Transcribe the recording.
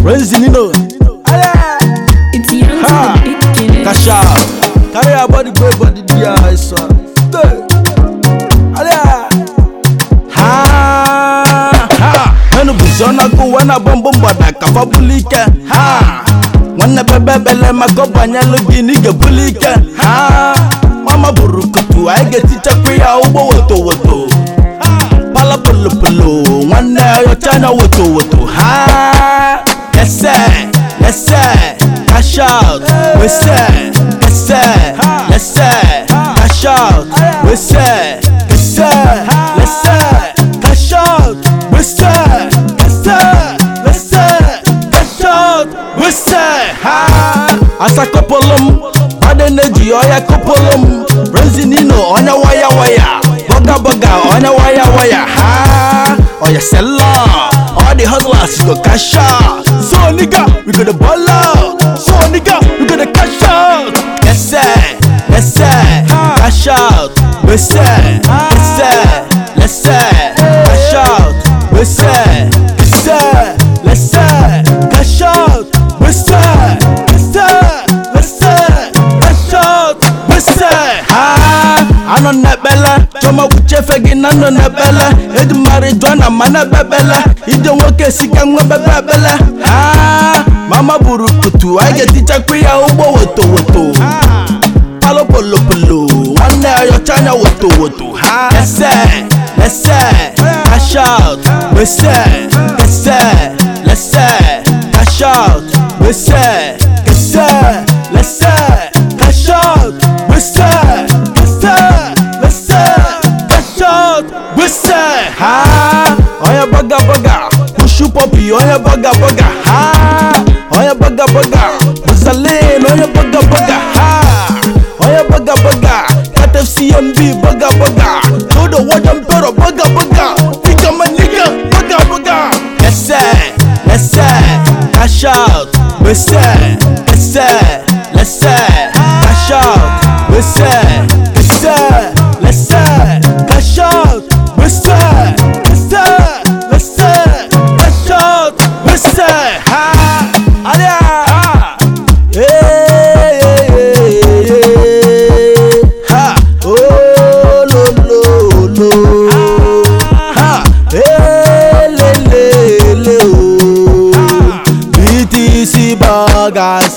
Renzino. It's young to the beginning. Cash out. Carry your body, go body, dear. Menu buzona go wana bombo mbada kafa bulike. Wana bebele makobanya lugi nige bulike. Mama burukutu aige ticha kuya ubo woto. Pala pulu wana yo chana woto. Let's say, cash out. We say, cash out. We say, cash out. We say, cash out. We say, asa kopolum, badeneji oya kopolum, Renzino onya waya, boga onya waya, oya sella, all the hustlers go cash out. So nigga, we gonna ball out. So nigga, we gonna cash out. Let's say, cash out. We say, cash out. We say, cash out. We say, cash out. We say, I know nebela. Joma uchefegi nano nebela. Edu marijuana mana bebela. Ide woke sika ngwe bebela. Mama burukutu aige ticha kuya ubo woto. Palo polo wana yo chanya woto. Let's say, cash out. We say, cash out. We say, cash out. We say, cash out. We say, oya boga. Pushu popi, oya boga. Oya boga. Musalin, oya boga. Oya boga. KTFCMB boga. Todo wajan pero boga. Pika maniga boga. Let's say, cash out. We say, cash out. We say, cash out. We say, cash out. We say, BTC Baga